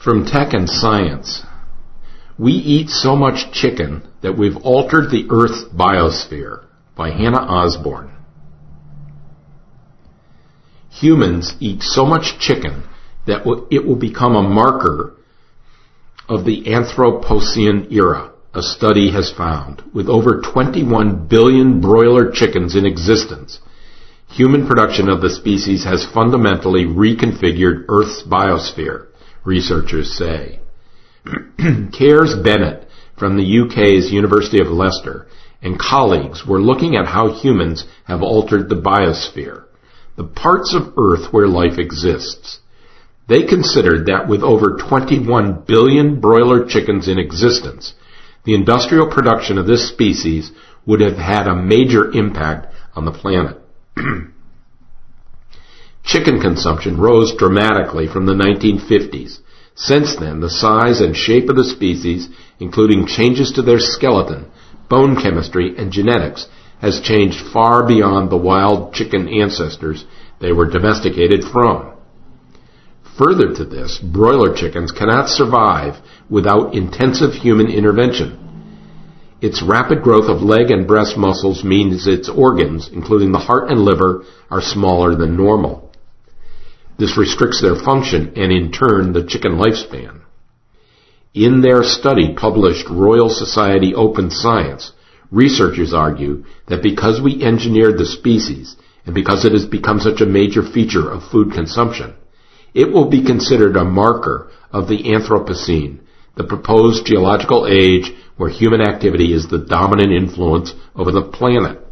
From Tech and Science. We eat so much chicken that we've altered the Earth's biosphere, by Hannah Osborne. Humans eat so much chicken that it will become a marker of the Anthropocene era, a study has found. With over 21 billion broiler chickens in existence, human production of the species has fundamentally reconfigured Earth's biosphere, researchers say. Cares Bennett from the UK's University of Leicester and colleagues were looking at how humans have altered the biosphere, the parts of Earth where life exists. They considered that with over 21 billion broiler chickens in existence, the industrial production of this species would have had a major impact on the planet. Chicken consumption rose dramatically from the 1950s. Since then, the size and shape of the species, including changes to their skeleton, bone chemistry, and genetics, has changed far beyond the wild chicken ancestors they were domesticated from. Further to this, broiler chickens cannot survive without intensive human intervention. Its rapid growth of leg and breast muscles means its organs, including the heart and liver, are smaller than normal. This restricts their function and, in turn, the chicken lifespan. In their study published Royal Society Open Science, researchers argue that because we engineered the species, and because it has become such a major feature of food consumption, it will be considered a marker of the Anthropocene, the proposed geological age where human activity is the dominant influence over the planet.